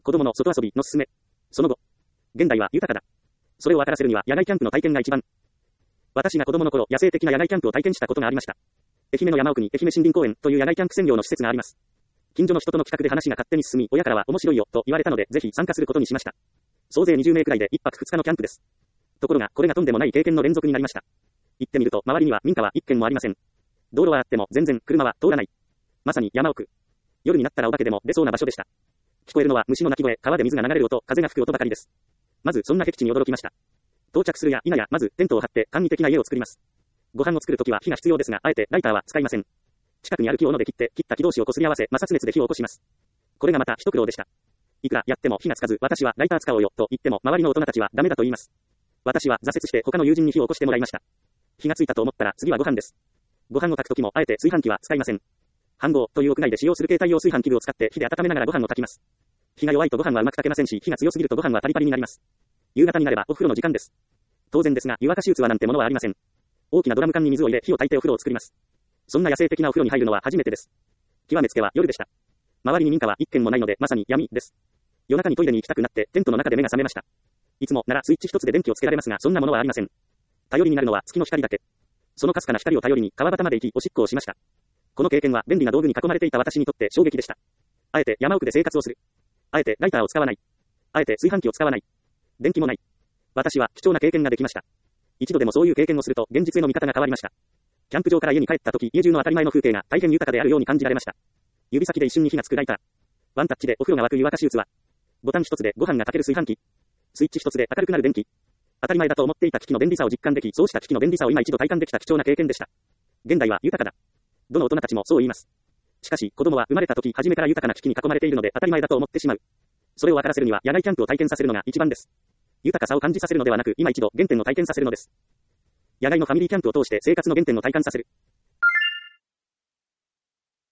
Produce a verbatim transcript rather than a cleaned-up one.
子供の外遊びのすすめ。その後。現代は豊かだ。それを分からせるには野外キャンプの体験が一番。私が子供の頃、野生的な野外キャンプを体験したことがありました。愛媛の山奥に愛媛森林公園という野外キャンプ専用の施設があります。近所の人との企画で話が勝手に進み、親からは面白いよと言われたので、ぜひ参加することにしました。総勢にじゅうめいくらいでいっぱくふつかのキャンプです。ところが、これがとんでもない経験の連続になりました。行ってみると、周りには民家はいっけんもありません。道路はあっても全然車は通らない。まさに山奥。夜になったらお化けでも出そうな場所でした。聞こえるのは虫の鳴き声、川で水が流れる音、風が吹く音ばかりです。まずそんな僻地に驚きました。到着するや否や、まずテントを張って簡易的な家を作ります。ご飯を作るときは火が必要ですが、あえてライターは使いません。近くにある木を斧で切って、切った木同士を擦り合わせ、摩擦熱で火を起こします。これがまた一苦労でした。いくらやっても火がつかず、私はライター使おうよと言っても、周りの大人たちはダメだと言います。私は挫折して他の友人に火を起こしてもらいました。火がついたと思ったら次はご飯です。ご飯を炊くときもあえて炊飯器は使いません。飯盒という屋外で使用する携帯用炊飯器具を使って火で温めながらご飯を炊きます。火が弱いとご飯はうまく炊けませんし、火が強すぎるとご飯はパリパリになります。夕方になればお風呂の時間です。当然ですが、湯沸かし器なんてものはありません。大きなドラム缶に水を入れ火を焚いてお風呂を作ります。そんな野生的なお風呂に入るのは初めてです。極めつけは夜でした。周りに民家は一軒もないのでまさに闇です。夜中にトイレに行きたくなってテントの中で目が覚めました。いつもならスイッチ一つで電気をつけられますが、そんなものはありません。頼りになるのは月の光だけ。そのかすかな光を頼りに川端まで行きおしっこをしました。この経験は便利な道具に囲まれていた私にとって衝撃でした。あえて山奥で生活をする。あえてライターを使わない。あえて炊飯器を使わない。電気もない。私は貴重な経験ができました。一度でもそういう経験をすると現実への見方が変わりました。キャンプ場から家に帰った時、家中の当たり前の風景が大変豊かであるように感じられました。指先で一瞬に火がつくライター。ワンタッチでお風呂が沸く湯沸かし器。ボタン一つでご飯が炊ける炊飯器。スイッチ一つで明るくなる電気。当たり前だと思っていた機器の便利さを実感でき、そうした機器の便利さを今一度体感できた貴重な経験でした。現代は豊かだ。どの大人たちもそう言います。しかし、子供は生まれた時初めから豊かな機器に囲まれているので当たり前だと思ってしまう。それを分からせるには野外キャンプを体験させるのが一番です。豊かさを感じさせるのではなく、今一度原点を体験させるのです。野外のファミリーキャンプを通して生活の原点を体感させる。